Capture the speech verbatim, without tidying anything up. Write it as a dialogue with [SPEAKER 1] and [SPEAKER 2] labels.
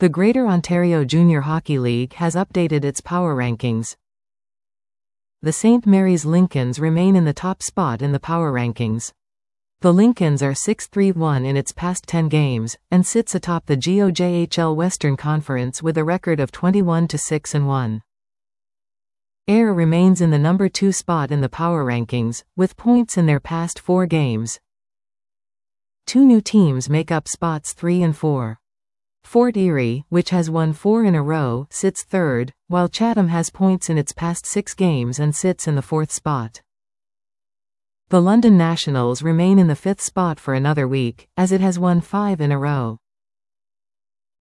[SPEAKER 1] The Greater Ontario Junior Hockey League has updated its power rankings. The Saint Mary's Lincolns remain in the top spot in the power rankings. The Lincolns are six three one in its past ten games, and sits atop the G O J H L Western Conference with a record of twenty-one to six and one. Ayr remains in the number two spot in the power rankings, with points in their past four games. Two new teams make up spots three and four. Fort Erie, which has won four in a row, sits third, while Chatham has points in its past six games and sits in the fourth spot. The London Nationals remain in the fifth spot for another week, as it has won five in a row.